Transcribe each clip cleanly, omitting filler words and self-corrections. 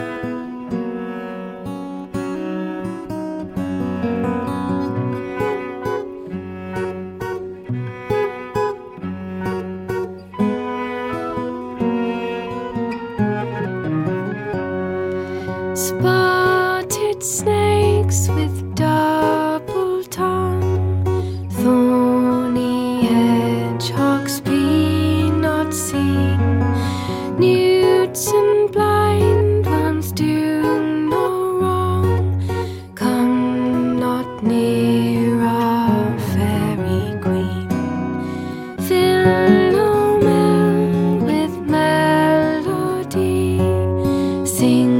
Spotted snakes with double tongue, thorny hedgehogs be not seen, newts and blind ones do no wrong, come not near our fairy queen. Philomel with melody, sing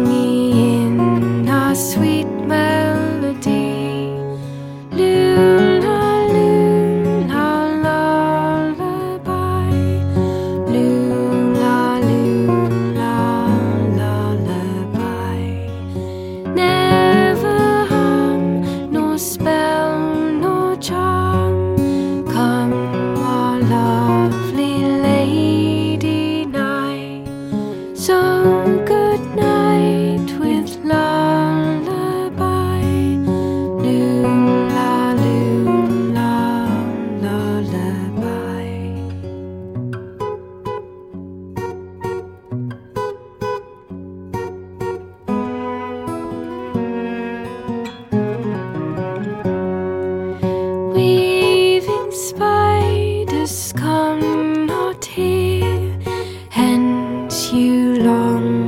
sweet melody. Lula, lula, lullaby. Lula, lula, lullaby. Never harm, nor spell, nor charm. Come, our lovely lady nigh. So good night with love. Weaving spiders come not here, hence you long